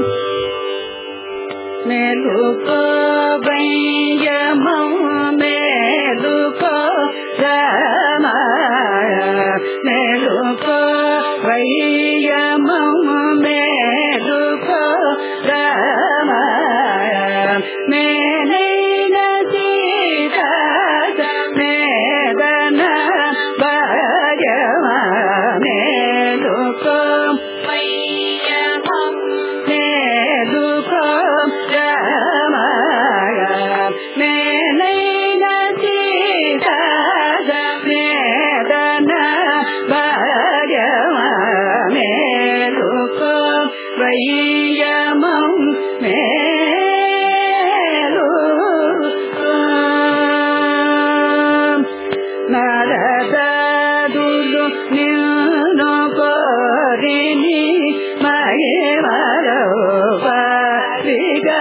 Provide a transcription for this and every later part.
మేలుకో వయ్యమం మేలుకో రామ మేలుకో వయ్యమం మేలుకో రామ మేలైన సీతా మేదన భజమ మేలుకో వయ్యమం మేలుకో రామ మేలైన సీతా మేదన భజమ మేలుకో వయ్యమం నారదాదులు నిన్ను కోరిని మహిమలో వారిగా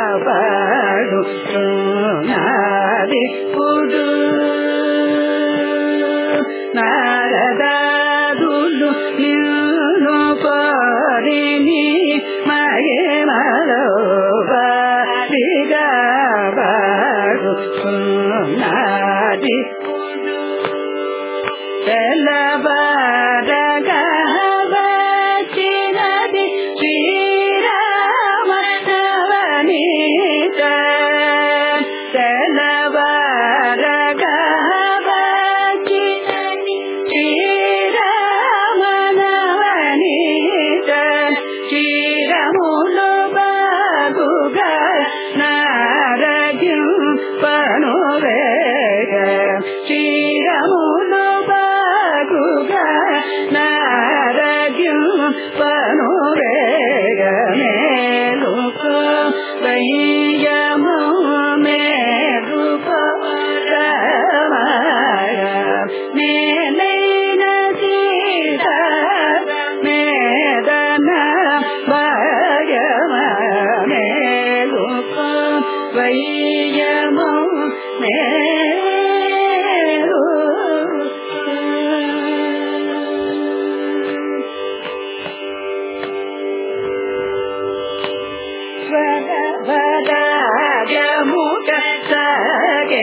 పాడుతున్నది పుడు నారదాదులు నిన్ను కోరిని మహిమలో వారిగా పాడుతున్నది తెల్లవారగా వచ్చినది శ్రీరామ నవనీత తెల్లవారగా వచ్చినది శ్రీరామ నవనీత శ్రీరములు బాగుగా నారజం పనువేగ శ్రీరములు నారజం పనువేగ మేలుకో వయ్యమో మేలుకో రామ మేలైన సీతా మేదన భజమ మేలుకో వయ్యమో వరముట సగే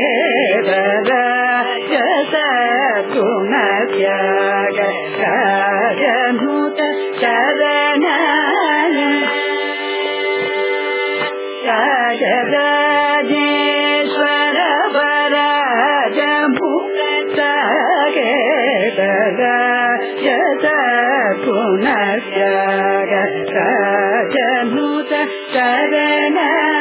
గుణ త్యాగ రాజనుత చరణ రాజరాజేశ్వర వరాజముట సగే గుణ త్యాగ రాజనుత చరణ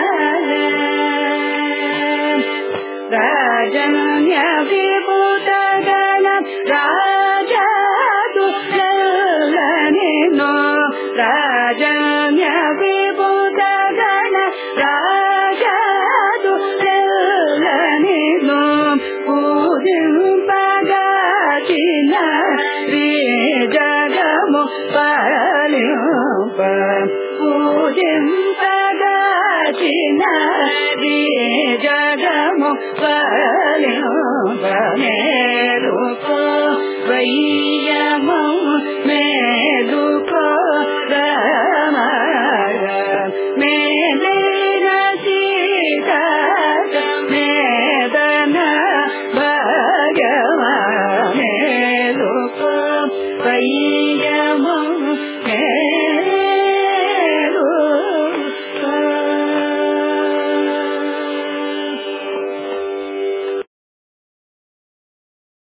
రాజన్య విభూతగణ రాజాదు నిన్నో రాజన్య విభూతగణ రాజాదు నిన్నో పూజింపగాచిన శ్రీ జగము పాలింప పూజింపగాచిన శ్రీ జగము పాలింప మేలుకో వయ్యమో మేలు